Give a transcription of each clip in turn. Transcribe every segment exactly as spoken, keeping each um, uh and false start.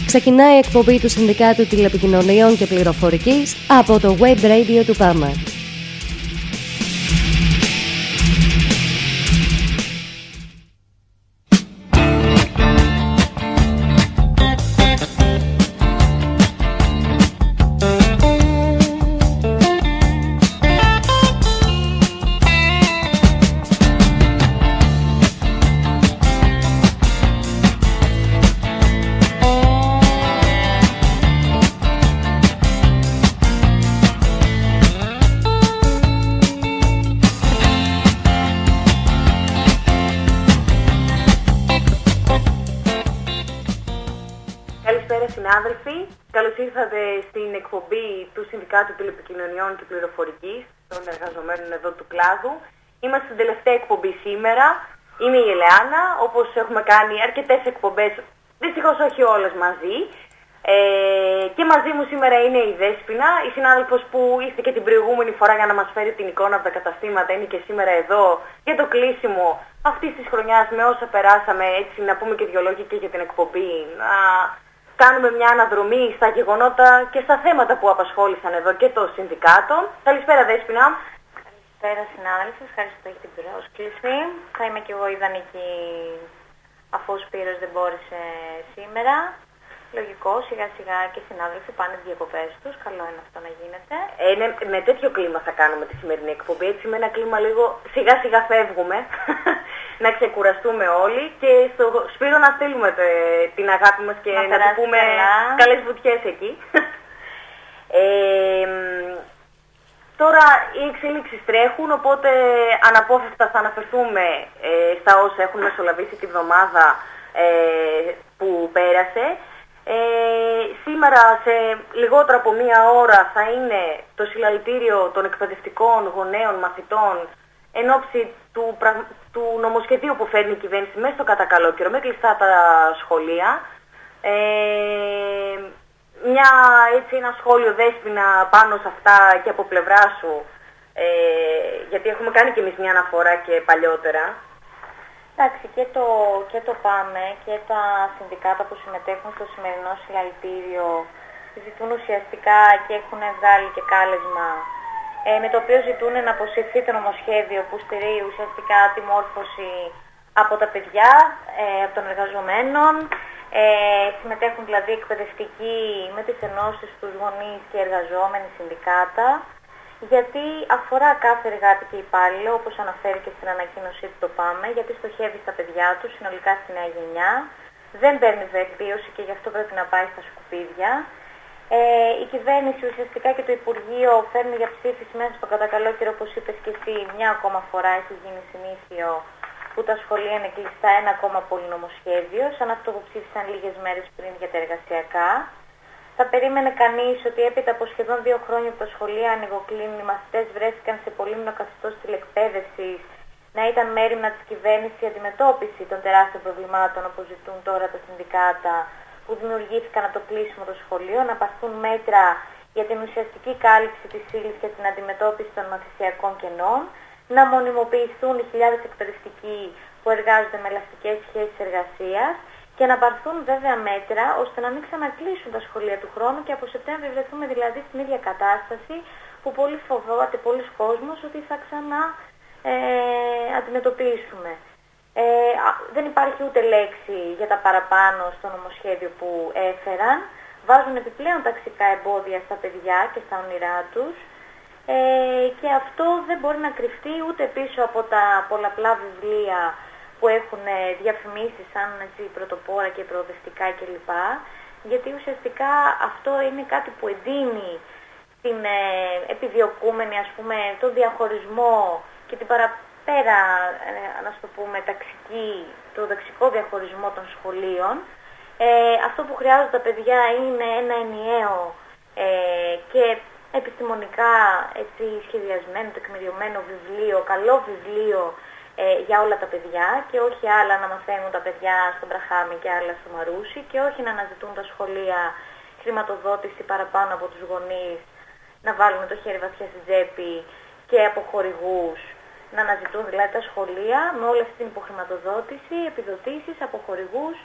Ξεκινάει η εκπομπή του Συνδικάτου Τηλεπικοινωνιών και Πληροφορικής από το Web Radio του ΠΑΜΑ. Συνάδελφοι, καλώς ήρθατε στην εκπομπή του Συνδικάτου Τηλεπικοινωνιών και Πληροφορικής των εργαζομένων εδώ του κλάδου. Είμαστε στην τελευταία εκπομπή σήμερα. Είμαι η Ελεάνα, όπως έχουμε κάνει αρκετές εκπομπές, δυστυχώς όχι όλες μαζί. Ε, και μαζί μου σήμερα είναι η Δέσποινα, η συνάδελφος που ήρθε και την προηγούμενη φορά για να μας φέρει την εικόνα από τα καταστήματα, είναι και σήμερα εδώ για το κλείσιμο αυτής της χρονιάς με όσα περάσαμε, έτσι να πούμε και δυο λόγια και για την εκπομπή. Να κάνουμε μια αναδρομή στα γεγονότα και στα θέματα που απασχόλησαν εδώ και το Συνδικάτο. Καλησπέρα Δέσποινα. Καλησπέρα συνάδελφοι, ευχαριστώ για την πρόσκληση. Θα είμαι και εγώ ιδανική αφού ο Σπύρος δεν μπόρεσε σήμερα. Λογικό, σιγά σιγά και οι συνάδελφοι πάνε τις διακοπές τους. Καλό είναι αυτό να γίνεται. Ε, ναι, με τέτοιο κλίμα θα κάνουμε τη σημερινή εκπομπή. Έτσι με ένα κλίμα λίγο σιγά σιγά φεύγουμε. Να ξεκουραστούμε όλοι και στο Σπύρο να στείλουμε τε, την αγάπη μας και να, να του πούμε καλά. Καλές βουτιές εκεί. ε, τώρα οι εξελίξεις τρέχουν, οπότε αναπόφευκτα θα αναφερθούμε ε, στα όσα έχουν μεσολαβήσει τη βδομάδα ε, που πέρασε. Ε, σήμερα σε λιγότερο από μία ώρα θα είναι το συλλαλητήριο των εκπαιδευτικών γονέων μαθητών εν ώψη του, του νομοσχεδίου που φέρνει η κυβέρνηση μέσα στο κατά καιρό, με κλειστά τα σχολεία. Ε, μια, έτσι, ένα σχόλιο Δέσποινα πάνω σε αυτά και από πλευρά σου, ε, γιατί έχουμε κάνει και εμείς μια αναφορά και παλιότερα. Εντάξει, και το, και το ΠΑΜΕ και τα συνδικάτα που συμμετέχουν στο σημερινό συλλαλητήριο ζητούν ουσιαστικά και έχουν βγάλει και κάλεσμα ε, με το οποίο ζητούν να αποσυρθεί το νομοσχέδιο που στηρεί ουσιαστικά τη μόρφωση από τα παιδιά, ε, από των εργαζομένων. Ε, συμμετέχουν δηλαδή εκπαιδευτικοί με τις ενώσεις τους γονείς και εργαζόμενοι συνδικάτα, γιατί αφορά κάθε εργάτη και υπάλληλο, όπως αναφέρει και στην ανακοίνωσή του το ΠΑΜΕ, γιατί στοχεύει στα παιδιά του, συνολικά στη νέα γενιά, δεν παίρνει βελτίωση και γι' αυτό πρέπει να πάει στα σκουπίδια. Ε, η κυβέρνηση ουσιαστικά και το Υπουργείο φέρνει για ψήφιση μέσα στο κατά καλό καιρό, όπως είπες και εσύ, μια ακόμα φορά έχει γίνει συνήθιο που τα σχολεία είναι κλειστά, ένα ακόμα πολυνομοσχέδιο, σαν αυτό που ψήφισαν λίγες μέρες πριν για τα εργασιακά. Θα περίμενε κανείς ότι έπειτα από σχεδόν δύο χρόνια που τα σχολεία ανοιγοκλίνουν, οι μαθητές βρέθηκαν σε πολύμηνο καθεστώς τηλεκπαίδευσης, να ήταν μέριμνα της κυβέρνησης η αντιμετώπιση των τεράστιων προβλημάτων όπως ζητούν τώρα τα συνδικάτα που δημιουργήθηκαν από το κλείσιμο των σχολείων, να πάρθουν μέτρα για την ουσιαστική κάλυψη της ύλης και την αντιμετώπιση των μαθησιακών κενών, να μονιμοποιηθούν οι χιλιάδες εκπαιδευτικοί που εργάζονται με ελαστικές σχέσεις εργασίας και να πάρθουν βέβαια μέτρα ώστε να μην ξανακλείσουν τα σχολεία του χρόνου και από Σεπτέμβρη βρεθούμε δηλαδή στην ίδια κατάσταση που πολύ φοβάται πολλοί κόσμος ότι θα ξανά ε, αντιμετωπίσουμε. Ε, δεν υπάρχει ούτε λέξη για τα παραπάνω στο νομοσχέδιο που έφεραν. Βάζουν επιπλέον ταξικά εμπόδια στα παιδιά και στα όνειρά τους. Ε, και αυτό δεν μπορεί να κρυφτεί ούτε πίσω από τα πολλαπλά βιβλία που έχουν διαφημίσει σαν έτσι, πρωτοπόρα και προοδευτικά κλπ. Γιατί ουσιαστικά αυτό είναι κάτι που εντείνει την ε, επιδιωκούμενη, ας πούμε, τον διαχωρισμό και την παραπέρα, ε, να το πούμε, ταξική, το ταξικό διαχωρισμό των σχολείων. Ε, αυτό που χρειάζονται τα παιδιά είναι ένα ενιαίο ε, και επιστημονικά έτσι, σχεδιασμένο, τεκμηριωμένο βιβλίο, καλό βιβλίο ε, για όλα τα παιδιά και όχι άλλα να μαθαίνουν τα παιδιά στον Μπραχάμι και άλλα στο Μαρούσι και όχι να αναζητούν τα σχολεία χρηματοδότηση παραπάνω από τους γονείς, να βάλουν το χέρι βαθιά στην τσέπη και από χορηγούς, να αναζητούν δηλαδή τα σχολεία με όλη αυτή την υποχρηματοδότηση, επιδοτήσεις από χορηγούς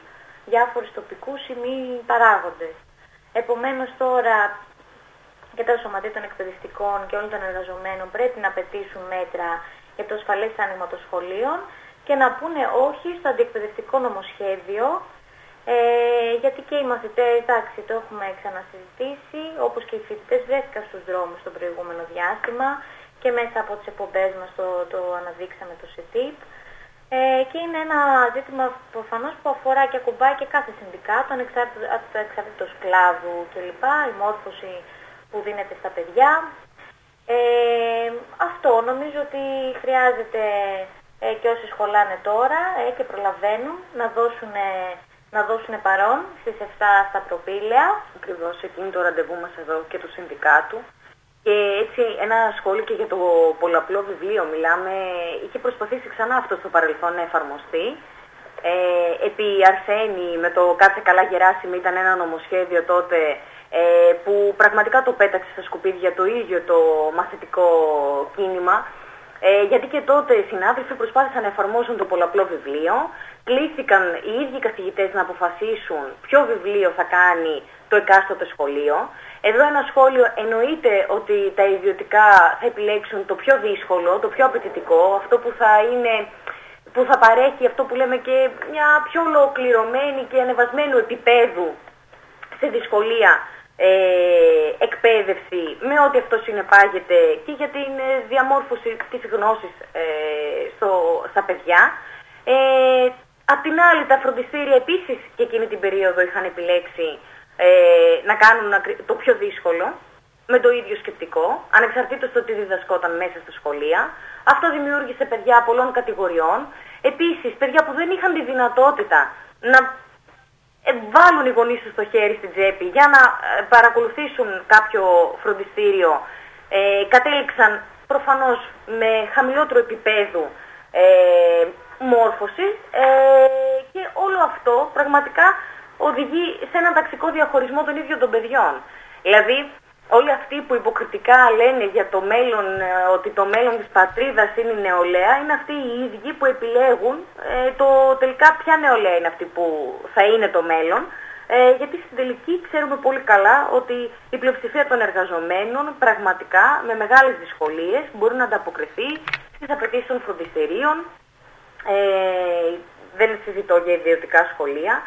διάφορους τοπικούς ή μη παράγοντες. Επομένως τώρα και τα σωματεία των εκπαιδευτικών και όλων των εργαζομένων πρέπει να απαιτήσουν μέτρα για το ασφαλές άνοιγμα των σχολείων και να πούνε όχι στο αντιεκπαιδευτικό νομοσχέδιο, ε, γιατί και οι μαθητές, εντάξει, το έχουμε ξανασυζητήσει, όπως και οι φοιτητές βρέθηκαν στους δρόμους το προηγούμενο διάστημα και μέσα από τις εκπομπές μας το, το αναδείξαμε το ΣΕΤΙΠ. Ε, και είναι ένα ζήτημα προφανώς που αφορά και ακουμπάει και κάθε συνδικάτο, ανεξάρτητος κλάδου κλπ, η μόρφωση που δίνεται στα παιδιά. Ε, αυτό νομίζω ότι χρειάζεται ε, και όσοι σχολάνε τώρα ε, και προλαβαίνουν να δώσουν, να δώσουν παρόν στις εφτά στα προπήλαια. Ακριβώς, εκείνη το ραντεβού μας εδώ και του συνδικάτου. Και έτσι ένα σχόλιο και για το πολλαπλό βιβλίο μιλάμε, είχε προσπαθήσει ξανά αυτό στο παρελθόν να εφαρμοστεί. Ε, επί Αρσένη με το «Κάτσε καλά Γεράσιμη» ήταν ένα νομοσχέδιο τότε ε, που πραγματικά το πέταξε στα σκουπίδια το ίδιο το μαθητικό κίνημα. Ε, γιατί και τότε οι συνάδελφοι προσπάθησαν να εφαρμόσουν το πολλαπλό βιβλίο. Κλήθηκαν οι ίδιοι καθηγητές να αποφασίσουν ποιο βιβλίο θα κάνει το εκάστοτε σχολείο. Εδώ ένα σχόλιο εννοείται ότι τα ιδιωτικά θα επιλέξουν το πιο δύσκολο, το πιο απαιτητικό, αυτό που θα είναι, που θα παρέχει αυτό που λέμε και μια πιο ολοκληρωμένη και ανεβασμένου επίπεδου σε δυσκολία ε, εκπαίδευση με ό,τι αυτό συνεπάγεται και για την διαμόρφωση της γνώσης ε, στο, στα παιδιά. Ε, απ' την άλλη τα φροντιστήρια επίσης και εκείνη την περίοδο είχαν επιλέξει Ε, να κάνουν το πιο δύσκολο, με το ίδιο σκεπτικό, ανεξαρτήτως το τι διδασκόταν μέσα στα σχολεία. Αυτό δημιούργησε παιδιά πολλών κατηγοριών. Επίσης, παιδιά που δεν είχαν τη δυνατότητα να βάλουν οι γονείς τους το χέρι στην τσέπη για να παρακολουθήσουν κάποιο φροντιστήριο, ε, κατέληξαν προφανώς με χαμηλότερο επίπεδο ε, μόρφωσης ε, και όλο αυτό πραγματικά οδηγεί σε έναν ταξικό διαχωρισμό των ίδιων των παιδιών. Δηλαδή, όλοι αυτοί που υποκριτικά λένε για το μέλλον, ότι το μέλλον της πατρίδας είναι η νεολαία, είναι αυτοί οι ίδιοι που επιλέγουν ε, το τελικά ποια νεολαία είναι αυτή που θα είναι το μέλλον. Ε, γιατί στην τελική ξέρουμε πολύ καλά ότι η πλειοψηφία των εργαζομένων πραγματικά με μεγάλες δυσκολίες μπορεί να ανταποκριθεί στις απαιτήσεις των φροντιστερίων. Ε, δεν συζητώ για ιδιωτικά σχολεία.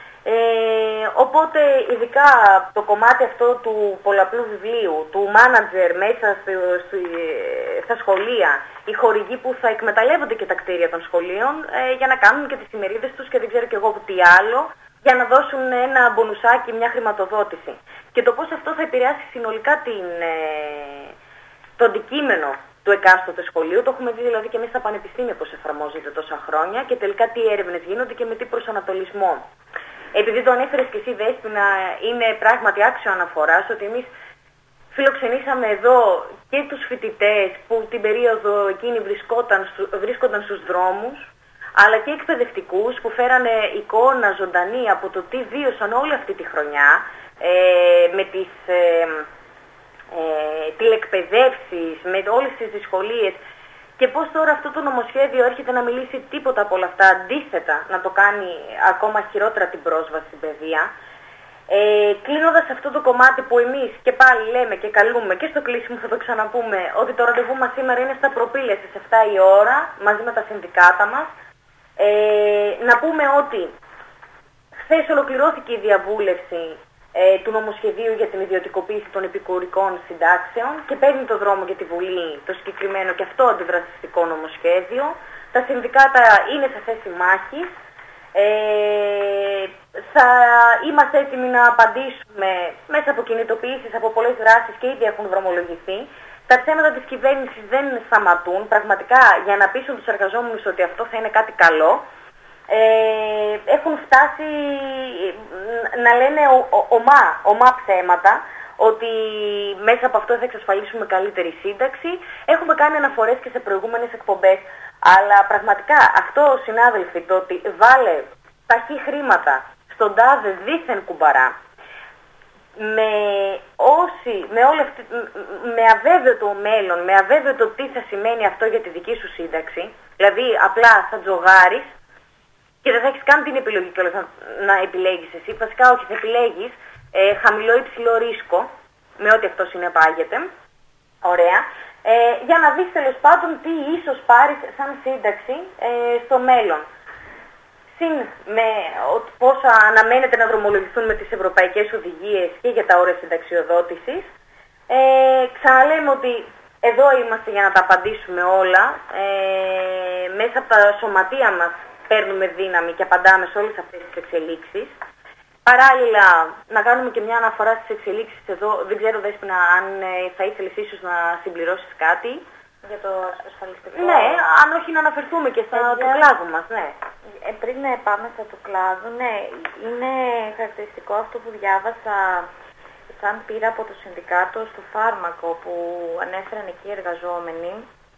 Ε, οπότε ειδικά το κομμάτι αυτό του πολλαπλού βιβλίου, του μάνατζερ μέσα στη, στη, στα σχολεία, οι χορηγοί που θα εκμεταλλεύονται και τα κτίρια των σχολείων ε, για να κάνουν και τις ημερίδες τους και δεν ξέρω και εγώ τι άλλο, για να δώσουν ένα μπονουσάκι, μια χρηματοδότηση. Και το πώς αυτό θα επηρεάσει συνολικά την, ε, το αντικείμενο του εκάστοτε σχολείου. Το έχουμε δει δηλαδή και μέσα στα πανεπιστήμια πώς εφαρμόζεται τόσα χρόνια και τελικά τι έρευνες γίνονται και με τι προσανατολισμό. Επειδή το ανέφερες και εσύ, Δέσποινα, είναι πράγματι άξιο αναφοράς ότι εμείς φιλοξενήσαμε εδώ και τους φοιτητές που την περίοδο εκείνη βρισκόταν, βρίσκονταν στους δρόμους, αλλά και εκπαιδευτικούς που φέρανε εικόνα ζωντανή από το τι βίωσαν όλη αυτή τη χρονιά, ε, με τις ε, ε, τηλεκπαιδεύσεις, με όλες τις δυσκολίες. Και πώς τώρα αυτό το νομοσχέδιο έρχεται να μιλήσει τίποτα από όλα αυτά, αντίθετα να το κάνει ακόμα χειρότερα την πρόσβαση στην παιδεία. Ε, κλείνοντας αυτό το κομμάτι που εμείς και πάλι λέμε και καλούμε και στο κλείσιμο θα το ξαναπούμε ότι το ραντεβού μας σήμερα είναι στα προπήλαια στις εφτά η ώρα μαζί με τα συνδικάτα μας. Ε, να πούμε ότι χθες ολοκληρώθηκε η διαβούλευση ε, του νομοσχεδίου για την ιδιωτικοποίηση των επικουρικών συντάξεων και παίρνει το δρόμο για τη Βουλή το συγκεκριμένο και αυτό αντιδραστικό νομοσχέδιο. Τα συνδικάτα είναι σε θέση μάχης. Ε, θα είμαστε έτοιμοι να απαντήσουμε μέσα από κινητοποιήσεις, από πολλές δράσεις και ήδη έχουν δρομολογηθεί. Τα ψέματα της κυβέρνησης δεν σταματούν πραγματικά για να πείσουν τους εργαζόμενους ότι αυτό θα είναι κάτι καλό. Ε, έχουν φτάσει να λένε ο, ο, ομά, ομά ψέματα ότι μέσα από αυτό θα εξασφαλίσουμε καλύτερη σύνταξη. Έχουμε κάνει αναφορές και σε προηγούμενες εκπομπές, αλλά πραγματικά αυτό, συνάδελφοι, το ότι βάλε ταχύ χρήματα στον τάδε δίθεν κουμπαρά, με, όσοι, με, όλη αυτή, με αβέβαιο το μέλλον, με αβέβαιο το τι θα σημαίνει αυτό για τη δική σου σύνταξη, δηλαδή απλά θα τζογάρεις και δεν θα έχεις καν την επιλογή κιόλας να, να επιλέγεις εσύ. Βασικά όχι, θα επιλέγεις ε, χαμηλό ή υψηλό ρίσκο, με ό,τι αυτό συνεπάγεται. Ωραία. Ε, για να δεις τέλος πάντων τι ίσως πάρεις σαν σύνταξη ε, στο μέλλον. Συν με πώς αναμένεται να δρομολογηθούν με τις ευρωπαϊκές οδηγίες και για τα όρια συνταξιοδότησης. Ε, ξαναλέμε ότι εδώ είμαστε για να τα απαντήσουμε όλα. Ε, μέσα από τα σωματεία μας παίρνουμε δύναμη και απαντάμε σε όλες αυτές τις εξελίξεις. Παράλληλα, να κάνουμε και μια αναφορά στις εξελίξεις εδώ. Δεν ξέρω, Δέσποινα, αν ε, θα ήθελες ίσως να συμπληρώσεις κάτι. Για το ασφαλιστικό. Ναι, αν όχι να αναφερθούμε και στα του κλάδου μας, ναι. Ε, πριν πάμε στα του κλάδου, ναι, είναι χαρακτηριστικό αυτό που διάβασα σαν πήρα από το συνδικάτο στο φάρμακο που ανέφεραν εκεί οι εργαζόμενοι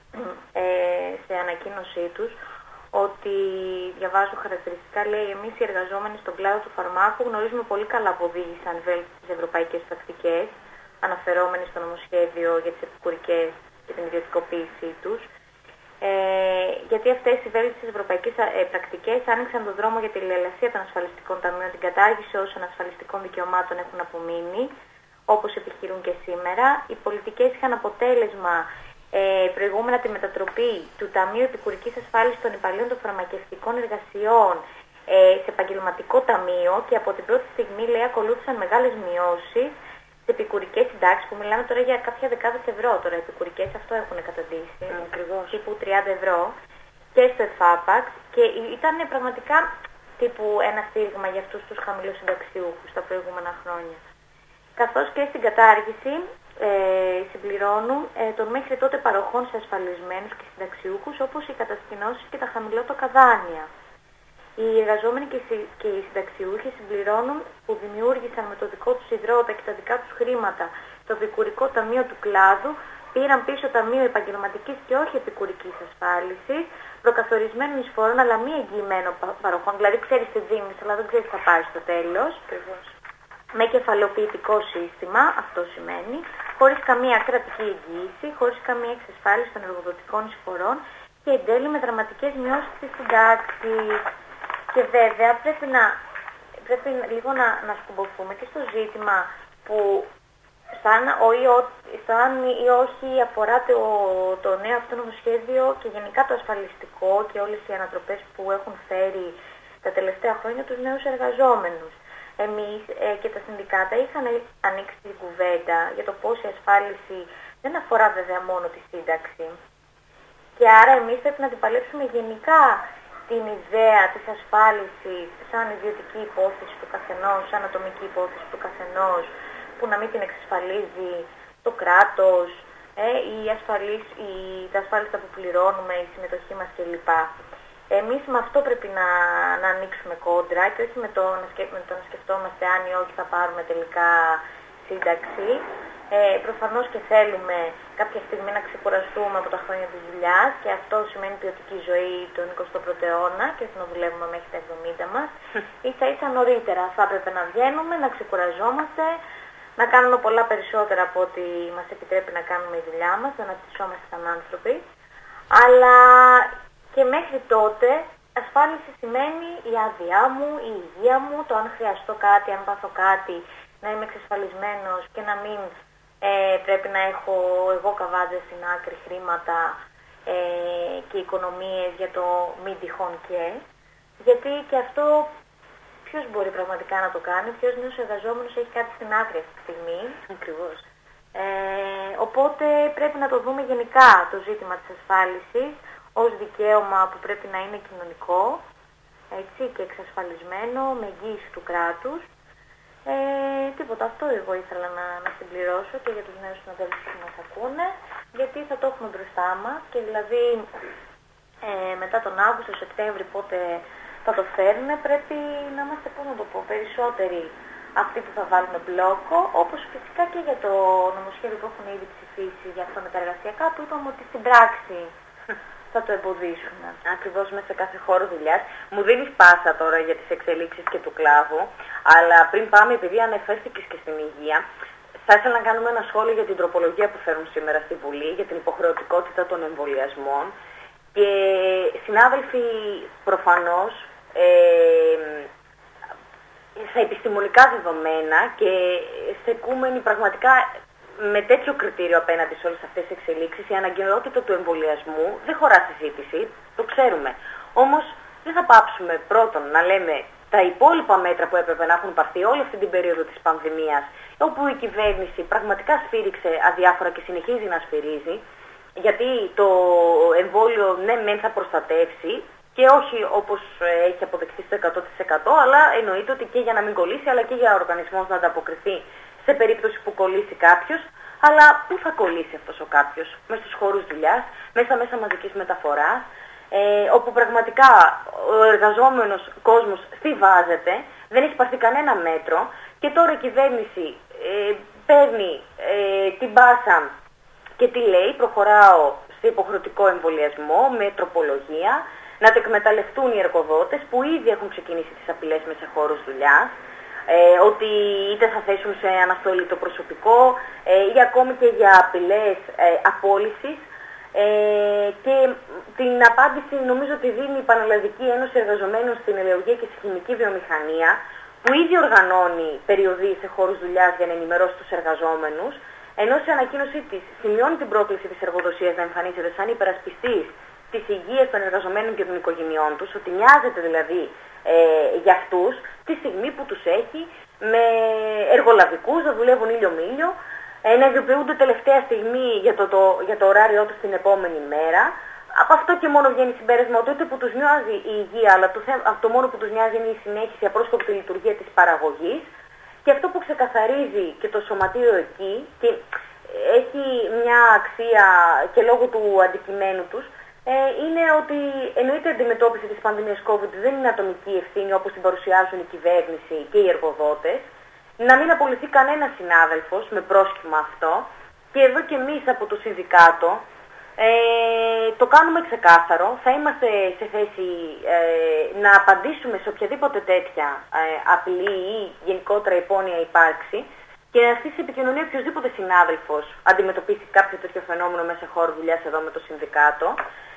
ε, σε ανακοίνωσή τους, ότι διαβάζω χαρακτηριστικά, λέει, εμείς οι εργαζόμενοι στον κλάδο του φαρμάκου γνωρίζουμε πολύ καλά που οδήγησαν τις ευρωπαϊκές πρακτικές, αναφερόμενοι στο νομοσχέδιο για τις επικουρικές και την ιδιωτικοποίησή τους, ε, γιατί αυτές οι βέλτιστες ευρωπαϊκές ε, πρακτικές άνοιξαν τον δρόμο για τη λαιλασία των ασφαλιστικών ταμείων, την κατάργηση όσων ασφαλιστικών δικαιωμάτων έχουν απομείνει, όπως επιχειρούν και σήμερα. Οι πολιτικές είχαν αποτέλεσμα ε, προηγούμενα τη μετατροπή του Ταμείου Επικουρικής Ασφάλισης των Υπαλλήλων των Φαρμακευτικών Εργασιών ε, σε επαγγελματικό ταμείο και από την πρώτη στιγμή, λέει, ακολούθησαν μεγάλες μειώσεις σε επικουρικές συντάξεις, που μιλάμε τώρα για κάποια δεκάδες ευρώ, τώρα επικουρικές αυτό έχουν καταντήσει, ακριβώς, τύπου τριάντα ευρώ, και στο ΕΦΑΠΑΞ, και ήταν πραγματικά τύπου ένα στήριγμα για αυτούς τους χαμηλούς συνταξιούχους τα προηγούμενα χρόνια. Καθώς και στην κατάργηση ε, συμπληρώνουν ε, των μέχρι τότε παροχών σε ασφαλισμένους και συνταξιούχους, όπως οι κατασκηνώσεις και τα χαμηλότοκα δάνεια. Οι εργαζόμενοι και οι συνταξιούχοι συμπληρώνουν που δημιούργησαν με το δικό τους ιδρώτα και τα δικά τους χρήματα το επικουρικό ταμείο του κλάδου, πήραν πίσω ταμείο επαγγελματικής και όχι επικουρικής ασφάλισης, προκαθορισμένων εισφορών αλλά μη εγγυημένων παροχών. Δηλαδή ξέρεις τι δίνεις, αλλά δεν ξέρεις τι θα πάρεις στο τέλος. Ακριβώς. Με κεφαλαιοποιητικό σύστημα, αυτό σημαίνει, χωρίς καμία κρατική εγγύηση, χωρίς καμία εξασφάλιση των εργοδοτικών εισφορών και εν τέλει με δραματικές μειώσεις της συντάξης. Και βέβαια πρέπει, να, πρέπει λίγο να, να σκουμποθούμε και στο ζήτημα που σαν, ο, ή, ο, σαν ή όχι αφορά το, το νέο αυτό νομοσχέδιο και γενικά το ασφαλιστικό και όλες οι ανατροπές που έχουν φέρει τα τελευταία χρόνια τους νέους εργαζόμενους. Εμείς ε, και τα συνδικάτα είχαν ανοίξει την κουβέντα για το πώς η ασφάλιση δεν αφορά βέβαια μόνο τη σύνταξη. Και άρα εμείς πρέπει να την παλέψουμε γενικά την ιδέα της ασφάλισης σαν ιδιωτική υπόθεση του καθενός, σαν ατομική υπόθεση του καθενός, που να μην την εξασφαλίζει το κράτος, ε, η ασφαλής, η, τα ασφάλιστα που πληρώνουμε, η συμμετοχή μας κλπ. Εμείς με αυτό πρέπει να, να ανοίξουμε κόντρα και όχι με το, να σκε, με το να σκεφτόμαστε αν ή όχι θα πάρουμε τελικά σύνταξη. Ε, προφανώς και θέλουμε κάποια στιγμή να ξεκουραστούμε από τα χρόνια της δουλειάς και αυτό σημαίνει ποιοτική ζωή τον εικοστό πρώτο αιώνα και να δουλεύουμε μέχρι τα εβδομήντα μας. Ίσα ίσα νωρίτερα θα έπρεπε να βγαίνουμε, να ξεκουραζόμαστε, να κάνουμε πολλά περισσότερα από ό,τι μας επιτρέπει να κάνουμε η δουλειά μας, να αναπτυσσόμαστε σαν άνθρωποι. Αλλά και μέχρι τότε ασφάλιση σημαίνει η άδειά μου, η υγεία μου, το αν χρειαστώ κάτι, αν πάθω κάτι, να είμαι εξασφαλισμένος και να μην ε, πρέπει να έχω εγώ καβάτζα στην άκρη χρήματα ε, και οικονομίες για το μη τυχόν και. Γιατί και αυτό ποιος μπορεί πραγματικά να το κάνει, ποιος νέος εργαζόμενος έχει κάτι στην άκρη αυτή τη στιγμή. Ακριβώς. Ε, οπότε πρέπει να το δούμε γενικά το ζήτημα της ασφάλισης ως δικαίωμα που πρέπει να είναι κοινωνικό, έτσι, και εξασφαλισμένο με εγγύηση του κράτους. Ε, τίποτα, αυτό εγώ ήθελα να, να συμπληρώσω και για τους νέους συναδέλφους που μας ακούνε, γιατί θα το έχουμε μπροστά μας και δηλαδή ε, μετά τον Αύγουστο, Σεπτέμβρη, πότε θα το φέρουν, πρέπει να είμαστε, πώς να το πω, περισσότεροι αυτοί που θα βάλουν μπλόκο, όπως φυσικά και για το νομοσχέδιο που έχουν ήδη ψηφίσει για αυτό με τα εργασιακά, που είπαμε ότι στην πράξη θα το εμποδίσουν. Ακριβώς, μέσα σε κάθε χώρο δουλειάς. Μου δίνεις πάσα τώρα για τις εξελίξεις και του κλάδου, αλλά πριν πάμε, επειδή ανεφέρθηκες και στην υγεία, θα ήθελα να κάνουμε ένα σχόλιο για την τροπολογία που φέρουν σήμερα στη Βουλή, για την υποχρεωτικότητα των εμβολιασμών. Και συνάδελφοι, προφανώς, ε, στα επιστημονικά δεδομένα και στεκούμενοι πραγματικά με τέτοιο κριτήριο απέναντι σε όλες αυτές τις εξελίξεις, η αναγκαιότητα του εμβολιασμού δεν χωρά συζήτηση, το ξέρουμε. Όμως δεν θα πάψουμε πρώτον να λέμε τα υπόλοιπα μέτρα που έπρεπε να έχουν πάρθει όλη αυτή την περίοδο της πανδημίας, όπου η κυβέρνηση πραγματικά σφύριξε αδιάφορα και συνεχίζει να σφυρίζει, γιατί το εμβόλιο ναι μεν θα προστατεύσει και όχι όπως έχει αποδειχθεί στο εκατό τοις εκατό, αλλά εννοείται ότι και για να μην κολλήσει, αλλά και για ο οργανισμός να ανταποκριθεί σε περίπτωση που κολλήσει κάποιος. Αλλά πού θα κολλήσει αυτός ο κάποιος? Μέσα στους χώρους δουλειάς, μέσα στα μέσα μαζικής μεταφοράς, ε, όπου πραγματικά ο εργαζόμενος κόσμος στιβάζεται, δεν έχει πάρθει κανένα μέτρο και τώρα η κυβέρνηση ε, παίρνει ε, την μπάσα και τι λέει? Προχωράω σε υποχρεωτικό εμβολιασμό με τροπολογία, να το εκμεταλλευτούν οι εργοδότες που ήδη έχουν ξεκινήσει τις απειλές μέσα σε χώρους δουλειάς, ε, ότι είτε θα θέσουν σε αναστολή το προσωπικό ε, ή ακόμη και για απειλές ε, απόλυσης. Ε, και την απάντηση νομίζω ότι δίνει η Πανελλαδική Ένωση Εργαζομένων στην Ελαιουργία και στη Χημική Βιομηχανία, που ήδη οργανώνει περιοδίες σε χώρους δουλειάς για να ενημερώσει τους εργαζόμενους, ενώ σε ανακοίνωσή της σημειώνει την πρόκληση της εργοδοσίας να εμφανίζεται σαν υπερασπιστής της υγείας των εργαζομένων και των οικογενειών τους, ότι νοιάζεται δηλαδή ε, για αυτούς, τη στιγμή που τους έχει με εργολαβικούς να δουλεύουν ήλιο με ήλιο, ε, να ιδιοποιούνται τελευταία στιγμή για το, το, για το ωράριό τους την επόμενη μέρα. Από αυτό και μόνο βγαίνει συμπέρασμα ότι ούτε που τους νοιάζει η υγεία, αλλά το, το μόνο που τους νοιάζει είναι η συνέχιση, η απρόσκοπτη λειτουργία της παραγωγής. Και αυτό που ξεκαθαρίζει και το σωματείο εκεί και έχει μια αξία και λόγω του αντικειμένου τους, ε, είναι ότι εννοείται η αντιμετώπιση της πανδημίας COVID δεν είναι ατομική ευθύνη όπως την παρουσιάζουν η κυβέρνηση και οι εργοδότες. Να μην απολυθεί κανένα συνάδελφος με πρόσχημα αυτό. Και εδώ και εμείς από το Συνδικάτο ε, το κάνουμε ξεκάθαρο. Θα είμαστε σε θέση ε, να απαντήσουμε σε οποιαδήποτε τέτοια ε, απειλή ή γενικότερα υπόνοια υπάρξει και να έρθει σε επικοινωνία οποιοδήποτε συνάδελφος αντιμετωπίσει κάποιο τέτοιο φαινόμενο μέσα σε χώρο δουλειάς εδώ με το Συνδικάτο.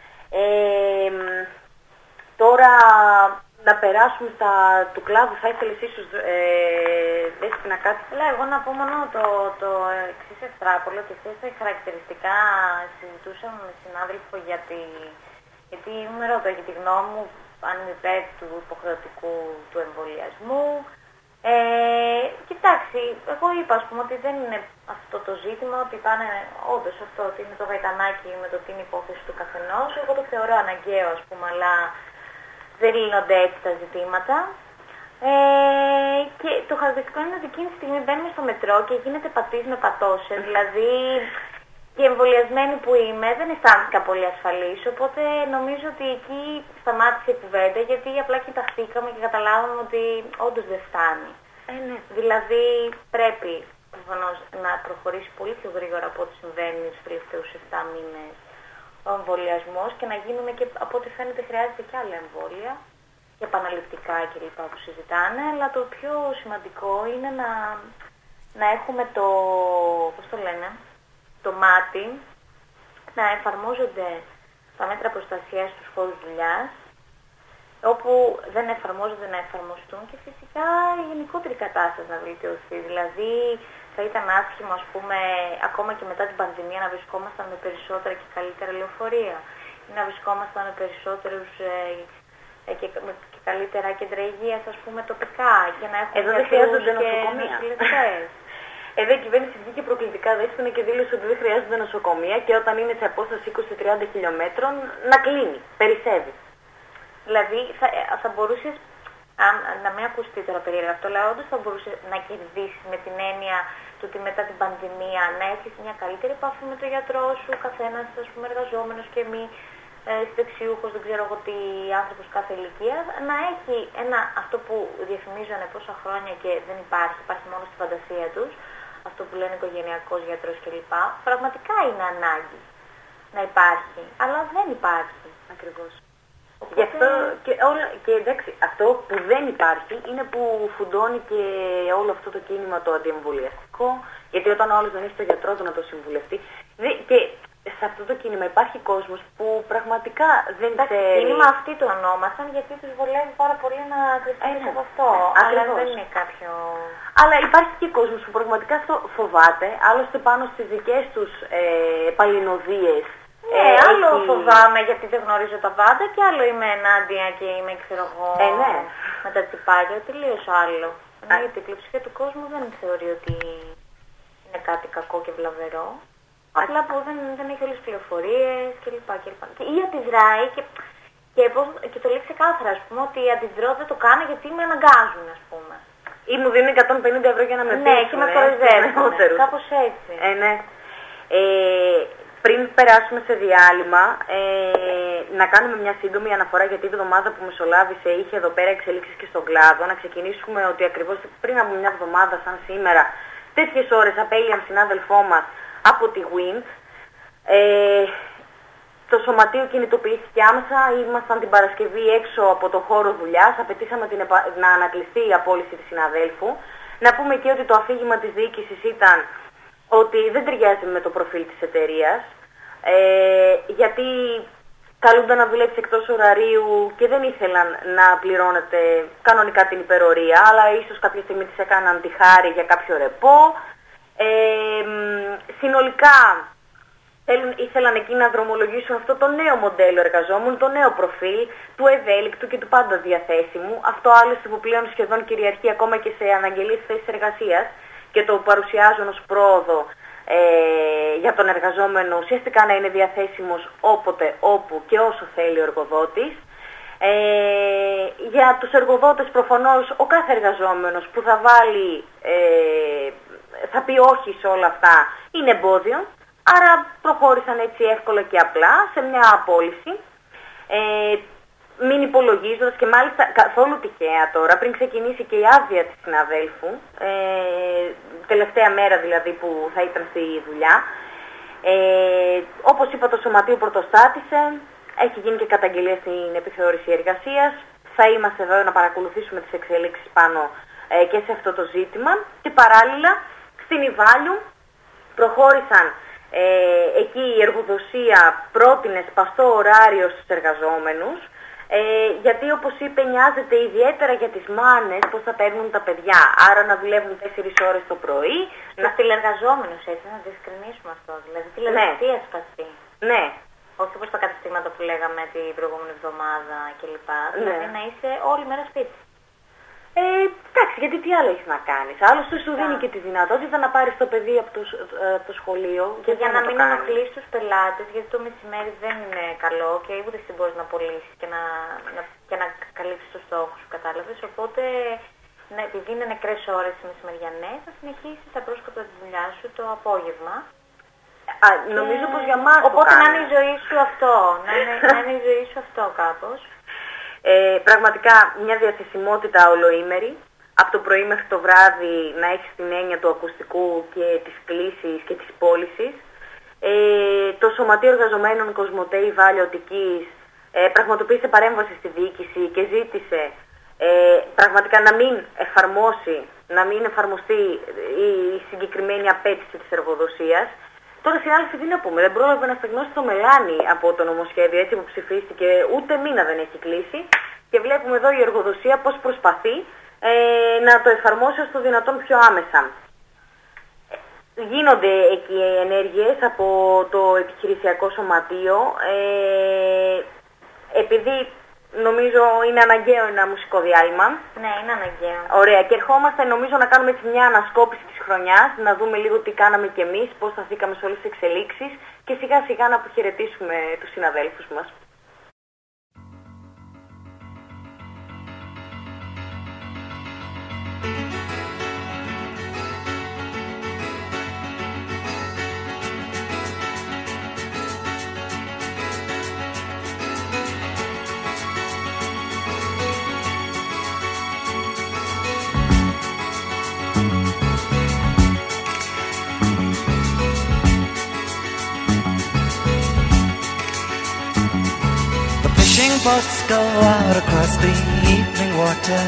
Ε, τώρα να περάσουμε στα του κλάδου. Θα ήθελες ίσως ε, Δέσποινα κάτι? Λέω εγώ να πω μόνο το, το εξής εξτράπολο και χθες χαρακτηριστικά συζητούσαμε με συνάδελφο γιατί, γιατί με ρωτώ για τη γνώμη μου αν είναι υπέρ του υποχρεωτικού του εμβολιασμού. Ε, κοιτάξει, εγώ είπα ας πούμε ότι δεν είναι αυτό το ζήτημα, ότι πάνε όντως αυτό ότι είναι το γαϊτανάκι με το τι είναι υπόθεση του καθενός. Εγώ το θεωρώ αναγκαίο ας πούμε, αλλά δεν λύνονται έτσι τα ζητήματα. Ε, και το χαρακτηριστικό είναι ότι εκείνη τη στιγμή μπαίνουμε στο μετρό και γίνεται πατής με πατώσε. Δηλαδή, οι εμβολιασμένοι που είμαι δεν αισθάνθηκα πολύ ασφαλής. Οπότε νομίζω ότι εκεί σταμάτησε η κουβέντα, γιατί απλά κοιταχτήκαμε και καταλάβαμε ότι όντως δεν φτάνει. Ε, ναι. Δηλαδή, πρέπει προφανώς να προχωρήσει πολύ πιο γρήγορα από ό,τι συμβαίνει στους τελευταίους επτά μήνες ο εμβολιασμός και να γίνουν και από ό,τι φαίνεται χρειάζεται και άλλα εμβόλια, επαναληπτικά κλπ. Που συζητάνε, αλλά το πιο σημαντικό είναι να, να έχουμε το, πώς το λένε, το μάτι, να εφαρμόζονται τα μέτρα προστασίας στους χώρους δουλειάς, όπου δεν εφαρμόζονται να εφαρμοστούν και φυσικά η γενικότερη κατάσταση να βελτιωθεί. Δηλαδή θα ήταν άσχημο, ας πούμε, ακόμα και μετά την πανδημία να βρισκόμασταν με περισσότερα και καλύτερα λεωφορεία ή να βρισκόμασταν με περισσότερους ε, και, και καλύτερα κέντρα υγείας, ας πούμε, τοπικά και να έχουμε εδώ δεν χρειάζονται νοσοκομεία. Εδώ η κυβέρνηση βγήκε προκλητικά δέσποινα και δήλωσε ότι δεν χρειάζονται νοσοκομεία και όταν είναι σε απόσταση είκοσι με τριάντα χιλιόμετρων να κλείνει, περισσεύει. Δηλαδή θα, θα μπορούσες, αν, να μην ακουστεί τώρα περίεργα αυτό, αλλά όντως θα μπορούσες να κερδίσεις με την έννοια του ότι μετά την πανδημία να έχεις μια καλύτερη επαφή με τον γιατρό σου, καθένας ας πούμε εργαζόμενος και μη ε, συνταξιούχος, δεν ξέρω εγώ τι άνθρωπος κάθε ηλικία, να έχει ένα, αυτό που διαφημίζανε πόσα χρόνια και δεν υπάρχει, υπάρχει μόνο στη φαντασία τους, αυτό που λένε οικογενειακός γιατρός κλπ. Πραγματικά είναι ανάγκη να υπάρχει, αλλά δεν υπάρχει ακριβώς. Οπότε... Γι' αυτό και, όλα, και εντάξει, αυτό που δεν υπάρχει είναι που φουντώνει και όλο αυτό το κίνημα το αντιεμβολιαστικό, γιατί όταν ο άλλος δεν έχει το γιατρό του να το συμβουλευτεί. Και σε αυτό το κίνημα υπάρχει κόσμος που πραγματικά δεν Εντάξει, ξέρει. κίνημα αυτοί το ονόμασαν γιατί τους βολεύει πάρα πολύ να κρυφτείς από αυτό. Αλλά δεν είναι κάποιο... Αλλά υπάρχει και κόσμος που πραγματικά φοβάται, άλλωστε πάνω στις δικές τους ε, παλινοδίες. Ναι, ε, άλλο έχει... φοβάμαι γιατί δεν γνωρίζω τα πάντα και άλλο είμαι ενάντια και είμαι, ξέρω εγώ, ε, ναι. με τα τσιπάκια, τελείως άλλο. Ναι, γιατί η πλειοψηφία του κόσμου δεν θεωρεί ότι είναι κάτι κακό και βλαβερό. Απλά που δεν, δεν έχει όλες τις πληροφορίες κλπ. Και ή αντιδράει και, και, πώς, και το λέει ξεκάθαρα, ας πούμε, ότι αντιδρώ δεν το κάνω γιατί με αναγκάζουν, ας πούμε. Ή μου δίνουν εκατόν πενήντα ευρώ για να με πείσουν. Ναι, και με κοροϊδεύουν. Κάπως έτσι. Ε, ναι. Ε, πριν περάσουμε σε διάλειμμα, ε, να κάνουμε μια σύντομη αναφορά γιατί η εβδομάδα που μεσολάβησε είχε εδώ πέρα εξελίξεις και στον κλάδο. Να ξεκινήσουμε ότι ακριβώς πριν από μια εβδομάδα, σαν σήμερα, τέτοιες ώρες απέλυαν συνάδελφό μας από τη Wind. Ε, το σωματείο κινητοποιήθηκε άμεσα, ήμασταν την Παρασκευή έξω από το χώρο δουλειάς, απαιτήσαμε την επα... να ανακλειστεί η απόλυση της συναδέλφου. Να πούμε και ότι το αφήγημα της διοίκησης ήταν ότι δεν ταιριάζει με το προφίλ της εταιρείας, ε, γιατί καλούνταν να δουλέψει εκτός ωραρίου και δεν ήθελαν να πληρώνεται κανονικά την υπερορία, αλλά ίσως κάποια στιγμή της έκαναν τη χάρη για κάποιο ρεπό. Ε, συνολικά θέλουν, ήθελαν εκεί να δρομολογήσουν αυτό το νέο μοντέλο εργαζόμενου, το νέο προφίλ του ευέλικτου και του πάντα διαθέσιμου. Αυτό άλλωστε που πλέον σχεδόν κυριαρχεί ακόμα και σε αναγγελίες θέσης εργασίας και το παρουσιάζουν ως πρόοδο ε, για τον εργαζόμενο ουσιαστικά να είναι διαθέσιμος όποτε, όπου και όσο θέλει ο εργοδότης. Ε, για τους εργοδότες προφανώς ο κάθε εργαζόμενος που θα βάλει, ε, θα πει όχι σε όλα αυτά είναι εμπόδιο, άρα προχώρησαν έτσι εύκολα και απλά σε μια απόλυση, ε, μην υπολογίζοντας και μάλιστα καθόλου τυχαία τώρα, πριν ξεκινήσει και η άδεια της συναδέλφου, ε, τελευταία μέρα δηλαδή που θα ήταν στη δουλειά, ε, όπως είπα το σωματείο πρωτοστάτησε, έχει γίνει και καταγγελία στην επιθεώρηση εργασίας. Θα είμαστε εδώ να παρακολουθήσουμε τις εξελίξεις πάνω ε, και σε αυτό το ζήτημα. Και παράλληλα, στην Ιβάλιου προχώρησαν ε, εκεί η εργοδοσία πρότεινε σπαστό ωράριο στους εργαζόμενους, ε, γιατί όπως είπε νοιάζεται ιδιαίτερα για τις μάνες πώς θα παίρνουν τα παιδιά. Άρα να δουλεύουν τέσσερις ώρες το πρωί. Να τηλεργαζόμενους έτσι, να διευκρινίσουμε αυτό. Δηλαδή τηλεργασία ναι. σπαστή. Ναι. Όχι όπως τα καταστήματα που λέγαμε την προηγούμενη εβδομάδα κλπ. Ναι. Δηλαδή να είσαι όλη μέρα σπίτι. Ε, εντάξει, γιατί τι άλλο έχεις να κάνεις. Άλλωστε σου δίνει και τη δυνατότητα να πάρεις το παιδί από το, από το σχολείο. Και, και για να, να μην ενοχλείς τους πελάτες, γιατί το μεσημέρι δεν είναι καλό και ούτε εσύ μπορείς να πωλήσεις και να, να, και να καλύψεις τους στόχους σου, κατάλαβες. Οπότε, ναι, επειδή είναι νεκρές ώρες οι μεσημεριανές, θα συνεχίσεις τα πρόσκοπτα της δουλειάς σου το απόγευμα. Α, νομίζω πως για μας οπότε να είναι η ζωή σου αυτό, να είναι, να είναι η ζωή σου αυτό κάπως. Ε, πραγματικά μια διαθεσιμότητα ολοήμερη, από το πρωί μέχρι το βράδυ να έχεις την έννοια του ακουστικού και της κλήσης και της πώλησης. Ε, το Σωματείο Εργαζομένων Κοσμοτέ Ιβάλιο Οττικής ε, πραγματοποίησε παρέμβαση στη διοίκηση και ζήτησε ε, πραγματικά να μην εφαρμόσει, να μην εφαρμοστεί η συγκεκριμένη απέτηση της εργοδοσίας. Τώρα, συνάδελφοι, τι να πούμε, δεν πρόλαβε να στεγνώσει το μελάνι από το νομοσχέδιο έτσι που ψηφίστηκε, ούτε μήνα δεν έχει κλείσει. Και βλέπουμε εδώ η εργοδοσία πώς προσπαθεί ε, να το εφαρμόσει ως το δυνατόν πιο άμεσα. Γίνονται εκεί ενέργειες από το επιχειρησιακό σωματείο, ε, επειδή νομίζω είναι αναγκαίο ένα μουσικό διάλειμμα. Ναι, είναι αναγκαίο. Ωραία. Και ερχόμαστε νομίζω να κάνουμε έτσι μια ανασκόπηση της χρονιάς, να δούμε λίγο τι κάναμε κι εμείς, πώς σταθήκαμε σε όλες τις εξελίξεις και σιγά σιγά να αποχαιρετήσουμε τους συναδέλφους μας. Boats go out across the evening water,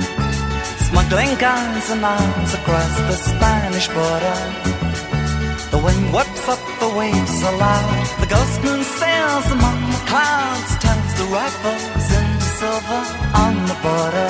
smuggling guns and arms across the Spanish border. The wind whips up the waves aloud. The ghost moon sails among the clouds, turns the rifles into silver on the border.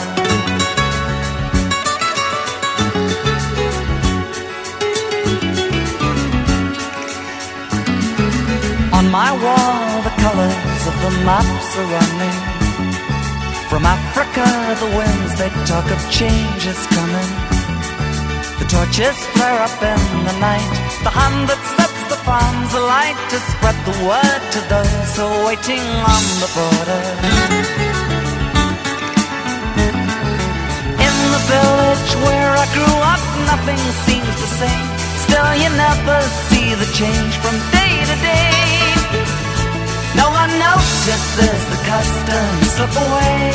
On my wall, the colors of the maps are running. From Africa, the winds, they talk of change is coming. The torches flare up in the night. The hand that sets the farms alight to spread the word to those who are waiting on the border. In the village where I grew up, nothing seems the same. Still you never see the change from day to day. No one notices the customs slip away.